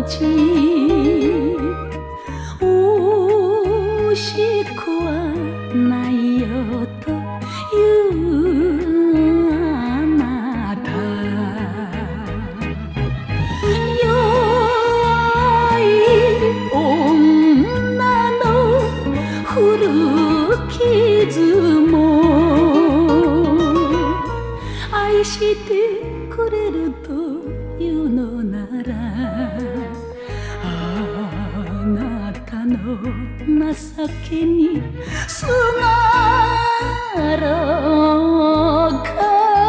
ち惜しくはないよというあなた、弱い女の古傷も愛してくれるというのなら、あなたの情けにすがろうか。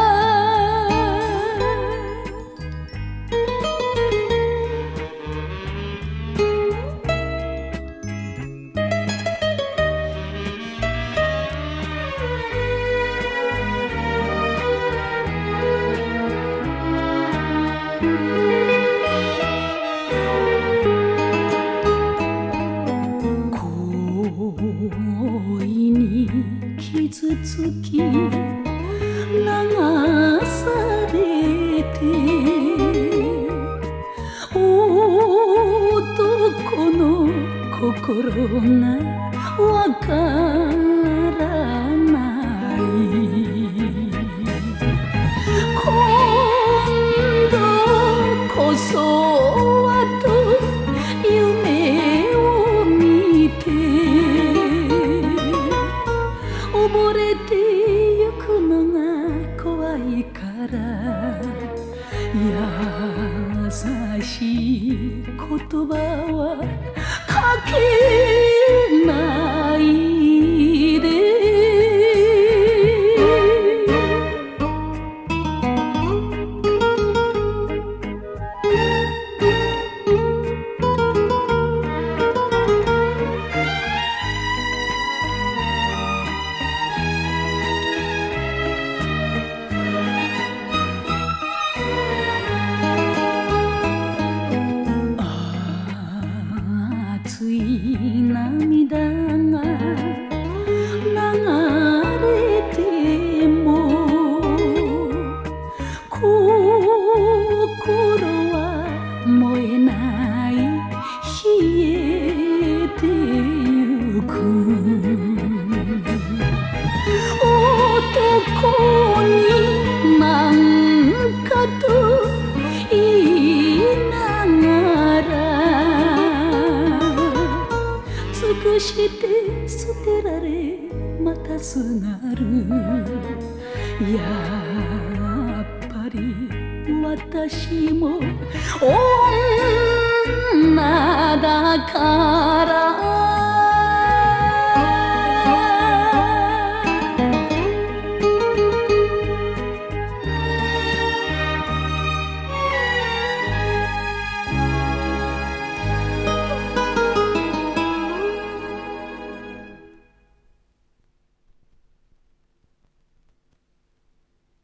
恋に傷つき流されて男の心がわからない、今度こそはと夢を見て溺れてゆくのが怖いから、優しい言葉はかけないで。熱い涙が流れても心は燃えない冷えてゆく、男になんかと言いながら尽くして捨てられまたすがる、やっぱり私も女だから